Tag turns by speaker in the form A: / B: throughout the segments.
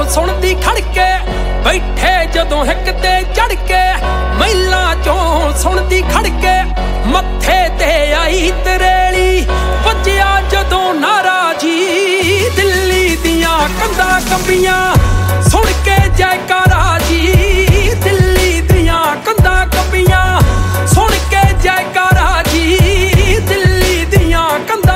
A: ਸੁਣਦੀ ਖੜਕੇ ਬੈਠੇ ਜਦੋਂ ਹਿੱਕ ਤੇ ਚੜ ਕੇ ਮਹਿਲਾਂ ਚੋਂ ਸੁਣਦੀ ਖੜਕੇ ਮੱਥੇ ਤੇ ਆਈ ਤਰੇਲੀ ਵੱਜਿਆ ਜਦੋਂ ਨਾਰਾ ਜੀ ਦਿੱਲੀ ਦੀਆਂ ਕੰਧਾਂ ਕੰਬੀਆਂ ਸੁਣ ਕੇ ਜੈਕਾਰਾ ਜੀ ਦਿੱਲੀ ਦੀਆਂ ਕੰਧਾਂ ਕੰਬੀਆਂ ਸੁਣ ਕੇ ਜੈਕਾਰਾ ਜੀ ਦਿੱਲੀ ਦੀਆਂ ਕੰਧਾਂ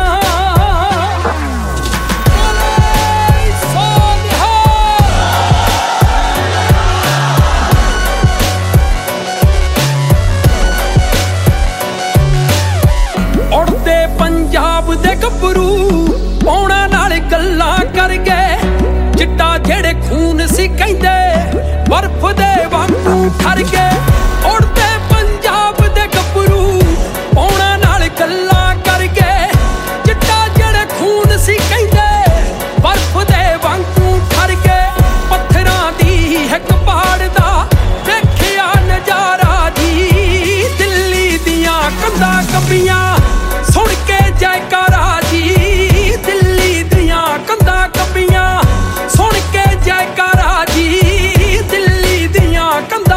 A: ਪੰਜਾਬ ਦੇ ਗੱਭਰੂ ਪੌਣਾ ਨਾਲ ਗੱਲਾਂ ਕਰ ਗਏ ਚਿੱਟਾ ਜਿਹੜੇ ਖੂਨ ਸੀ ਕਹਿੰਦੇ ਬਰਫ਼ ਦੇ ਵਾਂਗੂ ਠਰ ਗਏ ਉੜਦੇ ਪੰਜਾਬ ਦੇ ਗੱਭਰੂ ਪੌਣਾ ਨਾਲ ਗੱਲਾਂ ਕਰ ਗਏ ਚਿੱਟਾ ਜਿਹੜੇ ਖੂਨ ਸੀ ਕਹਿੰਦੇ ਬਰਫ਼ ਦੇ ਵਾਂਗੂ ਠਰ ਗਏ ਪੱਥਰਾਂ ਦੀ ਹਿੱਕ ਪਾੜਦਾ ਦੇਖਿਆ ਨਜ਼ਾਰਾ ਜੀ ਦਿੱਲੀ ਦੀਆਂ ਕੰਧਾਂ ਕੰਬੀਆਂ ਸੁਣ ਕੇ ਜੈਕਾਰਾ ਜੀ ਦਿੱਲੀ ਦੀਆਂ ਕੰਧਾਂ ਕੰਬੀਆਂ ਸੁਣ ਕੇ ਜੈਕਾਰਾ ਜੀ ਦਿੱਲੀ ਦੀਆਂ ਕੰਧਾਂ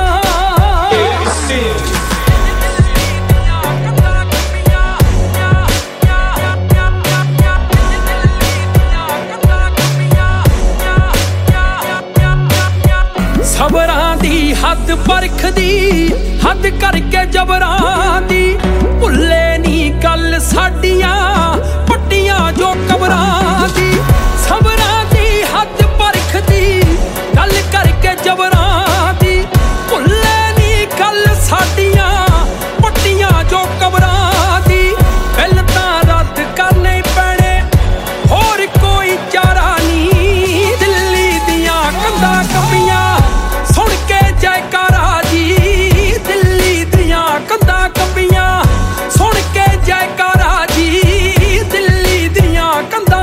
A: ਸਬਰਾਂ ਦੀ ਹੱਦ ਪਰਖਦੀ ਹੱਦ ਕਰਕੇ ਜਬਰਾਂ ਦੀ ਭੁੱਲੇ ਨੀ ਗੱਲ ਸਾਡੀਆਂ ਪੱਟੀਆਂ ਜੋ ਕਬਰਾਂ ਦੀ ਸਬਰਾਂ ਦੀ ਹੱਦ ਪਰਖਦੀ ਗੱਲ ਕਰਕੇ ਜਬਰਾਂ ਦੀ ਭੁੱਲੇ ਨੀ ਗੱਲ ਸਾਡੀਆਂ ਪੱਟੀਆਂ ਜੋ ਕਬਰਾਂ ਦੀ ਬਿੱਲ ਤਾਂ ਰੱਦ ਕਰਨੇ ਪੈਣੇ ਹੋਰ ਕੋਈ ਚਾਰਾ ਨੀ ਦਿੱਲੀ ਦੀਆਂ ਕੰਧਾਂ ਕੰਬੀਆਂ ਸੁਣ ਕੇ ਜੈਕਾਰਾ ਜੀ ਦਿੱਲੀ ਦੀਆਂ ਕੰਧਾਂ ਕੰਬੀਆਂ ਸੁਣ ਕੇ ਜੈਕਾਰਾ ਜੀ ਦਿੱਲੀ ਦੀਆਂ ਕੰਧਾਂ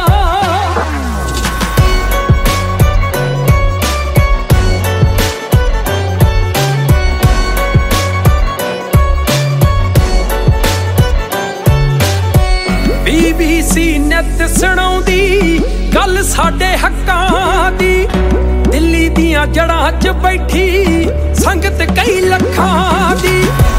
A: BBC ਨਿੱਤ ਸੁਣਾਉਂਦੀ ਗੱਲ ਸਾਡੇ ਹੱਕਾਂ ਦੀ ਦਿੱਲੀ ਦੀਆਂ ਜੜ੍ਹਾਂ 'ਚ ਬੈਠੀ ਸੰਗਤ ਕਈ ਲੱਖਾਂ ਦੀ